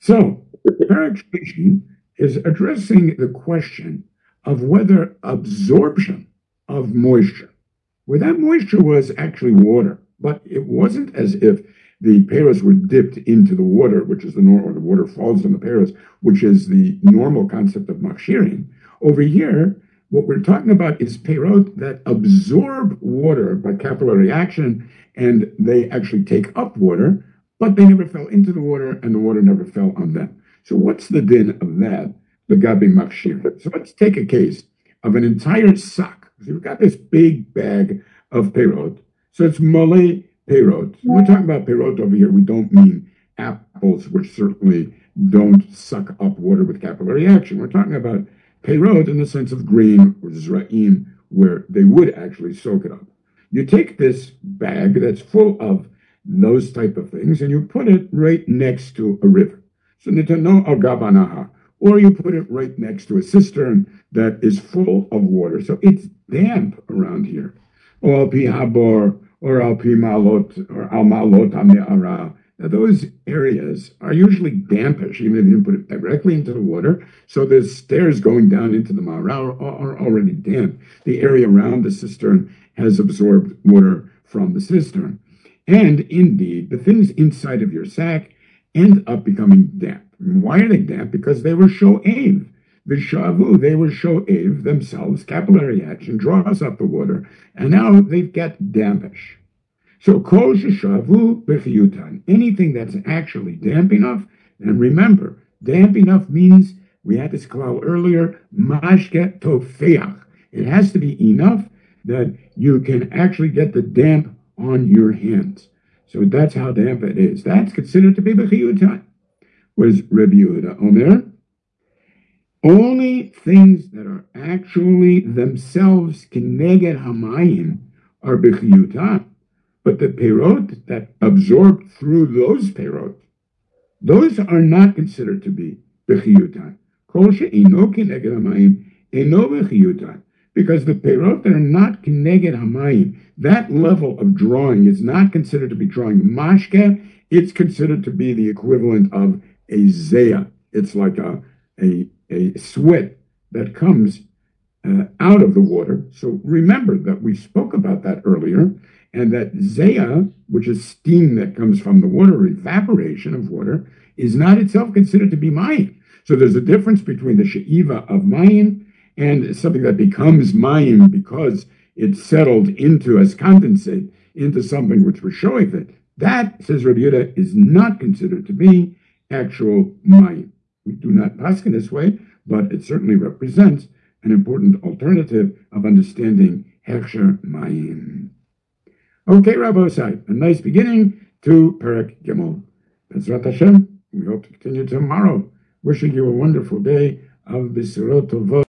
So, Perek Shlishi is addressing the question of whether absorption of moisture, where that moisture was actually water, but it wasn't as if the peros were dipped into the water, which is the normal, or the water falls on the peros, which is the normal concept of machshirin. Over here, what we're talking about is perot that absorb water by capillary action, and they actually take up water, but they never fell into the water, and the water never fell on them. So what's the din of that? The gabi machshirin. So let's take a case of an entire sack. So you've got this big bag of perot. So it's mole perot. When we're talking about perot over here, we don't mean apples, which certainly don't suck up water with capillary action. We're talking about perot in the sense of grain or zra'im, where they would actually soak it up. You take this bag that's full of those type of things, and you put it right next to a river. So nitano al gabanaha, or you put it right next to a cistern that is full of water. So it's damp around here. Or al pi habor, or al pi malot, or al malot hame'ara. Now those areas are usually dampish, even if you didn't put it directly into the water. So the stairs going down into the ma'ara are already damp. The area around the cistern has absorbed water from the cistern. And indeed, the things inside of your sack end up becoming damp. And why are they damp? Because they were sho'ev. Vishavu, they were sho'ev themselves, capillary action, draws up the water, and now they've got dampish. So kol sheshavu b'chiyutan, anything that's actually damp enough, and remember, damp enough means, we had this klal earlier, mashke tofeach. It has to be enough that you can actually get the damp on your hands. So that's how damp it is. That's considered to be b'chiyutan. Was Rabbi Yehuda Omer? Only things that are actually themselves keneged hamayim are b'chiyutan. But the perot that absorbed through those perot, those are not considered to be b'chiyutan. Kol she'ino keneged hamayim eno b'chiyutan. Because the perot that are not keneged hamayim, that level of drawing is not considered to be drawing mashke. It's considered to be the equivalent of a zeya. It's like a sweat that comes out of the water. So remember that we spoke about that earlier, and that zeya, which is steam that comes from the water, evaporation of water, is not itself considered to be mayim. So there's a difference between the she'iva of mayim and something that becomes mayim because it's settled into, as condensate, into something which was showing it. That, says Rabbi Yehuda, is not considered to be actual mayim. We do not pass in this way, but it certainly represents an important alternative of understanding Hechsher Mayim. Okay, Rabbi Osai, a nice beginning to Perek Gimel. Bezrat Hashem, we hope to continue tomorrow. Wishing you a wonderful day of B'sorot Tovot.